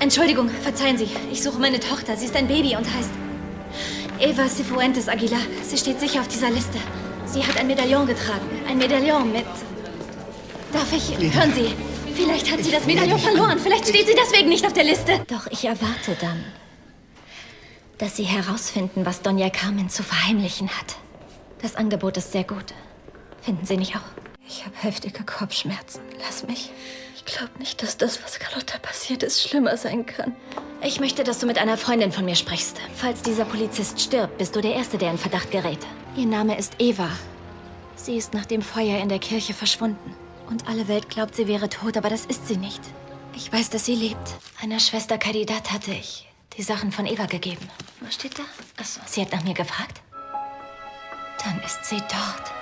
Entschuldigung, verzeihen Sie. Ich suche meine Tochter. Sie ist ein Baby und heißt Eva Cifuentes Aguilar. Sie steht sicher auf dieser Liste. Sie hat ein Medaillon getragen. Ein Medaillon mit... Darf ich... Lena. Hören Sie. Vielleicht hat sie das Medaillon verloren. Vielleicht steht sie deswegen nicht auf der Liste. Doch ich erwarte dann, dass Sie herausfinden, was Doña Carmen zu verheimlichen hat. Das Angebot ist sehr gut. Finden Sie nicht auch? Ich habe heftige Kopfschmerzen. Lass mich. Ich glaube nicht, dass das, was Carlotta passiert ist, schlimmer sein kann. Ich möchte, dass du mit einer Freundin von mir sprichst. Falls dieser Polizist stirbt, bist du der Erste, der in Verdacht gerät. Ihr Name ist Eva. Sie ist nach dem Feuer in der Kirche verschwunden. Und alle Welt glaubt, sie wäre tot, aber das ist sie nicht. Ich weiß, dass sie lebt. Einer Schwester Caridad hatte ich die Sachen von Eva gegeben. Was steht da? Achso, sie hat nach mir gefragt. Dann ist sie dort.